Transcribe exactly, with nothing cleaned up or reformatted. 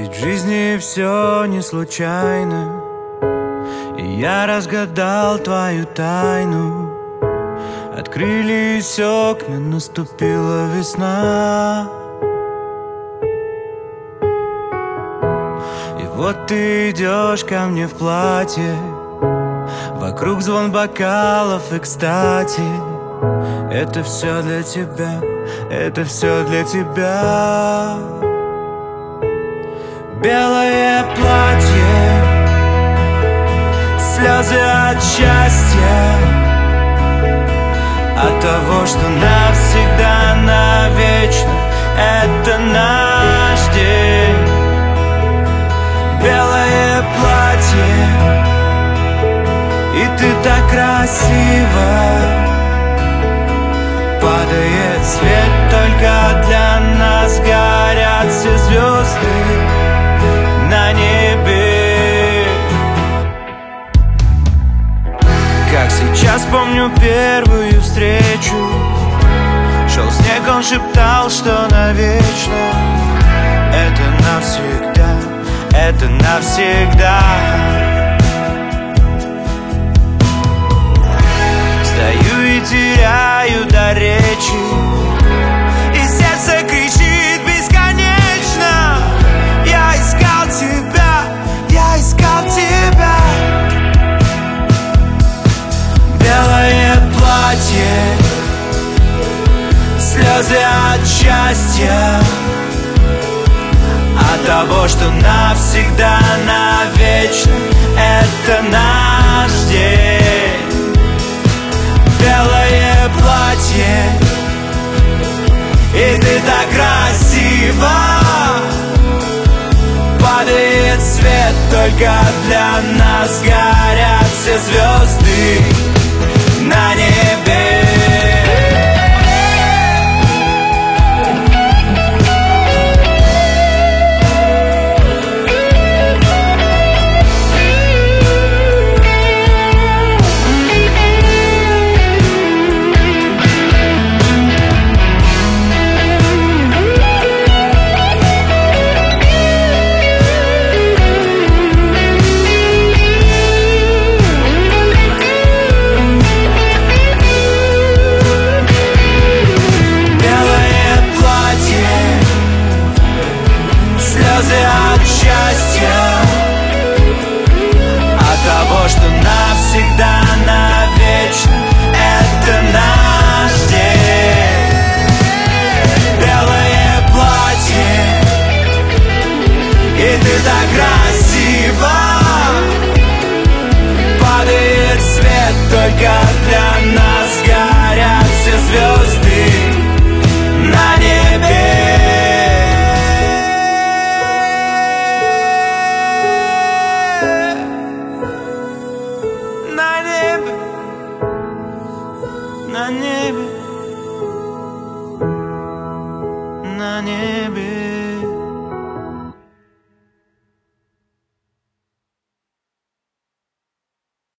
Ведь в жизни все не случайно, и я разгадал твою тайну. Открылись окна, наступила весна. И вот ты идешь ко мне в платье, вокруг звон бокалов, и кстати, это все для тебя, это все для тебя. Белое платье, слезы от счастья, от того, что навсегда, навечно это наш день. Белое платье, и ты так красива. Падает свет только для нас, горят все звезды на небе. Как сейчас помню первую встречу. Шел снег, он шептал, что навечно. Это навсегда, это навсегда. Стою и теряю до речи, и сердце кричит бесконечно. Я искал тебя, я искал тебя. Белое платье, слезы от счастья, от того, что навсегда, навечно это наш день. Белое платье, и ты так красива. Падает свет только для нас, горят все звезды на небе. От счастья, от того, что навсегда, навечно это наш день. Белое платье, и ты так красива. Падает свет только для нас, горят все звезды на небе. На небе, на небе.